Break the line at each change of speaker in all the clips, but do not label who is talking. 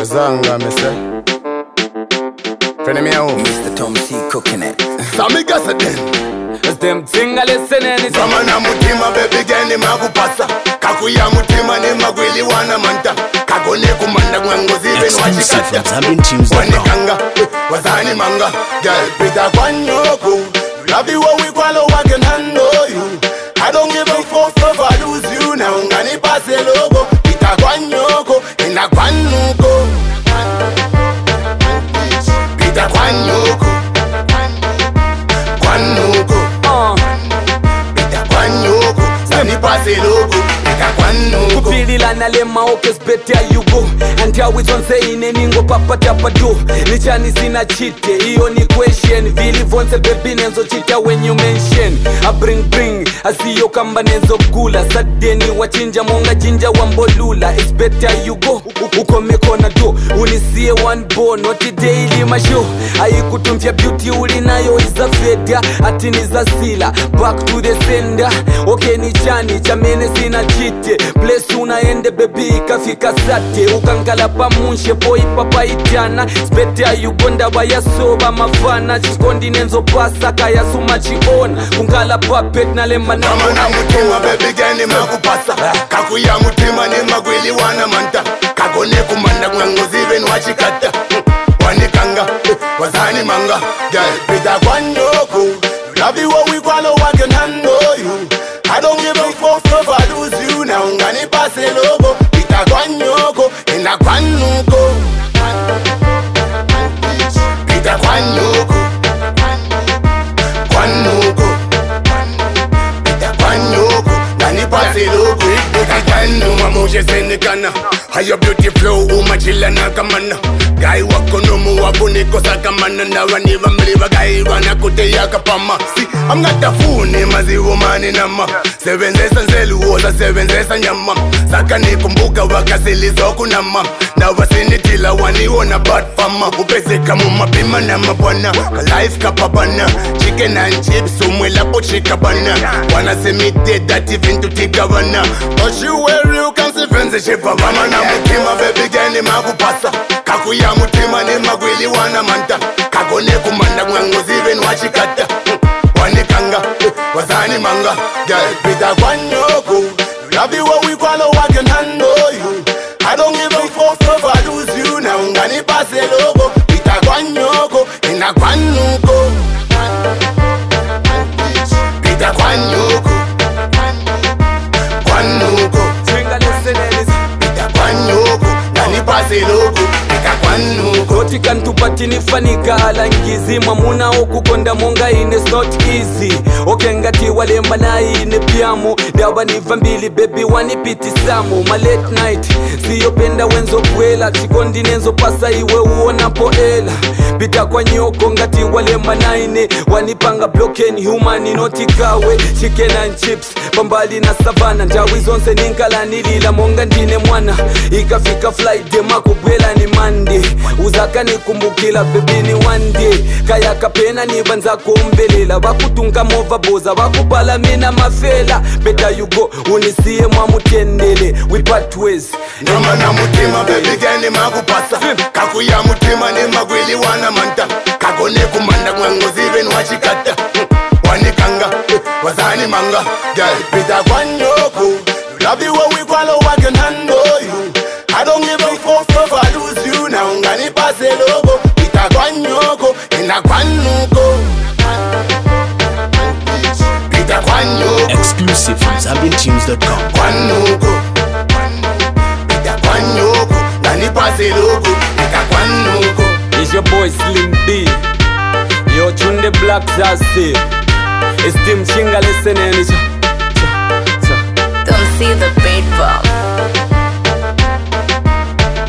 Zanga, mister. Friend me home.
Mr. Tom C cooking it.
Sammy Gasset.
As them single listening.
Samana mutima baby gani magupasa. Kakuya mutima ni magwili wana manta. Kagone kumanda mwangozi ben wachikata. Wanikanga, wazani manga. Girl, pita kwanyoko. Love you what we kwalo I can handle you. I don't give a fuck if I lose you. Now ngani pase logo. Pita kwanyoko, ina kwanuko. Pita kwanyoko. Kwanuko. Pita kwanyoko. Ngani pase logo.
Kupilila na lema okes better you go. And how we don't say in any go papa tapa do. Lichani sina chite, iyo ni question. Vili vonse baby nenzo chita when you mention. I bring, I see yo kamba nenzo gula. Sadeni wachinja monga jinja wambolula. It's better you go, uko meko na do. Unisiye one bone, not a daily my show. Ayi kutumfia beauty ulinayo is a feda. Atini za sila, back to the sender. Okay ni chani, chamene sina chite. Place unaende baby kafika sate. Ukankala pamunshe boy papa itiana. Spete you gonda baya soba mafana. Chikondi nenzo pasa kaya sumachiona. Kunkala papet na lema na
Samana mutima baby gani magupasa. Kakuya mutima ni magwili wana manta. Kagone kumanda mwangozi ben wachikata. Wanikanga, wazani manga. Girl, pita kwanyoko. Love you what we kwalo I can handle you. I don't give a fuck if I lose you. Now ngani pase logo. Pita kwanyoko, ina kwanuko. Pita kwanyoko. Kwanuko. Pita kwanyoko. Ngani pase logo. Pita kwanu mamuje senekana. Haya beauty flow umachila na kamana. Guy wako nomu wabuniko sakamana. Na waniva mliva guy wana kute yaka pama. See, I'm not a fool ni mazivu mani nama. Sevenzesa nzelu oza sevenzesa nyama. Saka ni kumbuka wakasilizo kunama. Na wasini tila wani wona bad fama. Upese kamu mapima na mabwana. Life kapabana. Chicken and chips umwela pochika bana. Wana semite dati vintu tigavana. But you where you can see friends shipa vama. Na mutima baby gani magupasa. Kakuya mutima ni magwili wana manta. Kagone kumanda mwangozi ben wachikata. Wanikanga, wazani manga. Girl, pita kwanyoko. Love you what we kwalo I can handle you. I don't give a fuck if I lose you. Now ngani pase logo. Pita kwanyoko, ina kwanuko. Pita kwanyoko. Kwanuko. Pita kwanyoko, ngani pase logo. Pita kwanuko.
Koti kantupati nifanika alangizi. Mamuna okukonda monga in is not easy. Okengati walemba na ine piamu. Dawa nivambili baby wanipiti samu. Ma late night, siyo penda wenzo kwela. Chikondi nenzo pasa iwe uona poela. Pita kwa nyoko ngati walemba na ine. Wanipanga blocken human inotikawe. Chicken and chips, pambali na savana. Njawi zonse ninkala nilila monga ndine mwana. Ikafika flight demako bwela ni Monday. Uzaka nikumbukila baby ni one day. Kaya kapena ni banza kumbelela. Wakutunga mova boza wakupala mina mafela. Better you go unisiye mwa mutendele. We part ways.
Nama na mutima baby gani magupasa. Kakuya mutima ni magwili wana manta. Kagone kumanda mwangozi ben wachikata. Wanikanga, wazani manga. Girl, pita kwanyoko. Love you what we kwalo I can handle you. I don't give a fuck if I lose you. Now ngani pase logo. Pita kwanyoko, ina kwanuko. Pita kwanyoko.
Exclusive from ZambianTunes.com.
Kwanuko. Pita kwanyoko, ngani pase logo. Pita kwanuko.
It's your boy Slim B. Yo Chunde Black Zasi. It's Tim Chinga listening.
Don't see the bait bomb.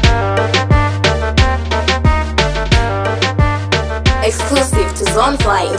Exclusive to Zone Fly.